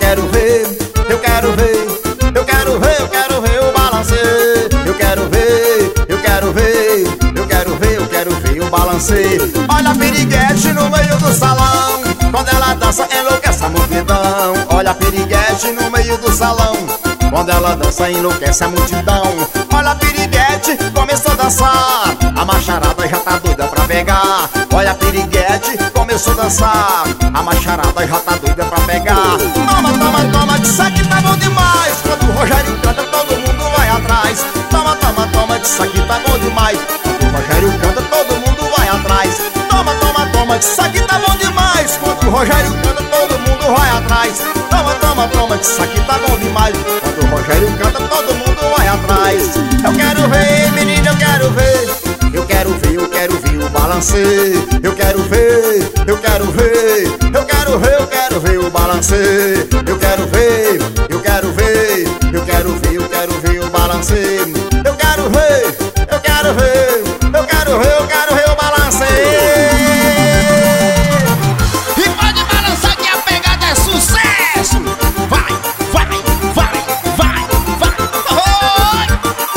quero ver, eu quero ver, eu quero ver, eu quero ver o balanceio. Eu quero ver, eu quero ver, eu quero ver, eu quero ver o balanceio. Olha a piriguete no meio do salão, quando ela dança enlouquece a multidão. Olha a piriguete no meio do salão, quando ela dança enlouquece a multidão. Olha a piriguete, começou a dançar, a macharada já tá doida pra pegar. Olha a piriguete, começou a dançar, a macharada já tá doida pra pegar. Toma, toma, toma, que isso aqui tá bom demais. Quando o Rogério canta, todo mundo vai atrás. Toma, toma, toma, que isso aqui tá bom demais. Quando o Rogério canta, todo mundo vai atrás. Toma, toma, toma, que isso aqui tá bom demais. Quando o Rogério canta, todo mundo vai atrás. Toma, toma, toma, que isso aqui tá bom demais. Quando o Rogério canta, todo mundo vai atrás. Eu quero ver, menina, eu quero ver. Eu quero ver, eu quero ver o balanceio. Eu quero ver, eu quero ver, eu quero ver, eu quero ver o balanceio. Eu quero ver, eu quero ver, eu quero ver, eu quero ver o balanceio. Eu quero ver, eu quero ver, eu quero ver, eu quero ver o balanceio. E pode balançar que a pegada é sucesso. Vai, vai, vai, vai, vai. Oi!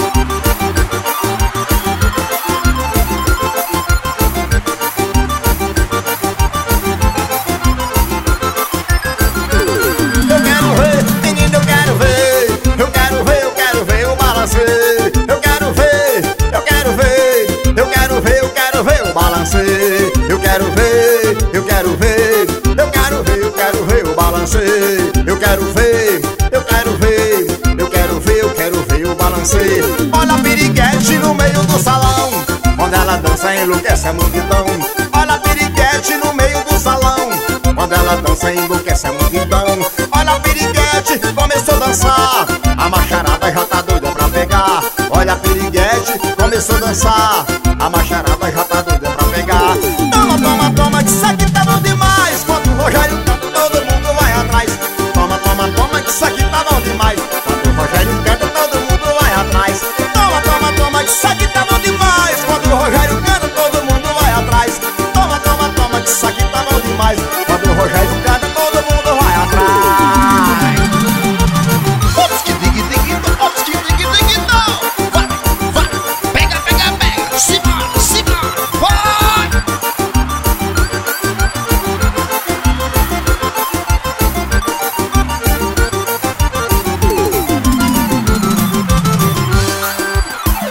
Eu quero ver, menino, eu quero ver. Eu quero ver, eu quero ver o balanceio. Eu quero ver, eu quero ver, eu quero ver, eu quero ver o balanceio. Eu quero ver, eu quero ver, eu quero ver, eu quero ver o balanceio. Eu quero ver, eu quero ver, eu quero ver, eu quero ver o balanceio. Olha a piriguete no meio do salão, quando ela dança enlouquece a multidão. Olha a piriguete no meio do salão, quando ela dança enlouquece a multidão. Olha a piriguete, começou a dançar, a macharada já tá doida pra pegar. Olha a piriguete, começou a dançar,